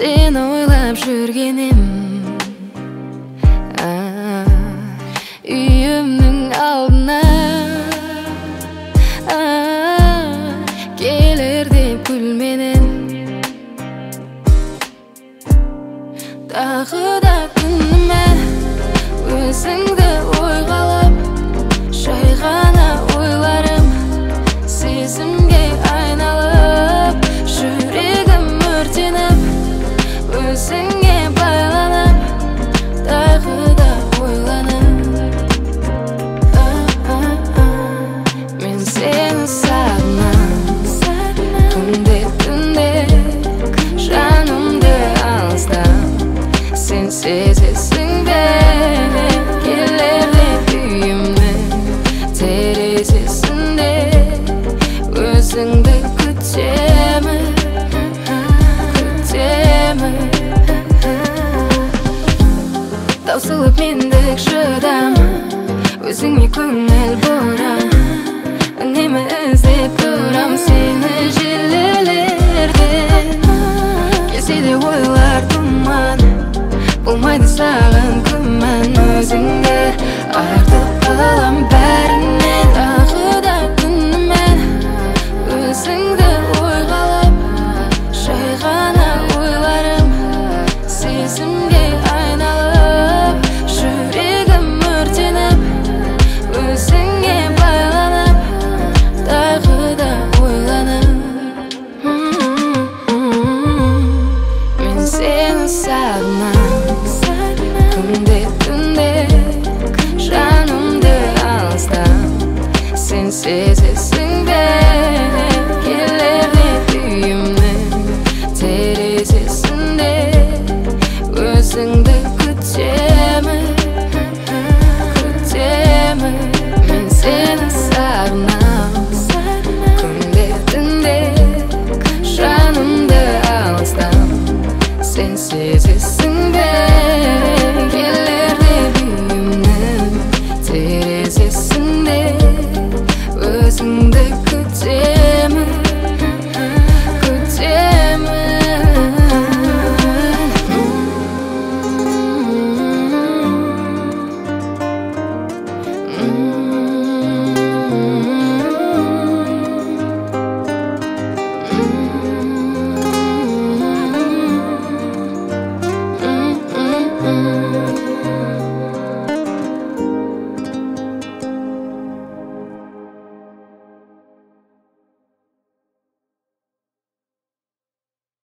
Seni oylap жүргенім үйімнің алдына келер деп күлменен тағы да күніме өзіңді ойғалап жай ғана ойларым сезімге айналып жүрегім өртеніп өзіңе байланып тағы да ойланып мен сені сағынам түнде жанымды алыстан сен сезесің бе келер деп үйімнің терезесінде өзіңді күтемін таусылып мендік шыдам өзіңе көңіл бұрам үнемі іздеп тұрам сені желілерден келсе де ойлар тұман болмайды саған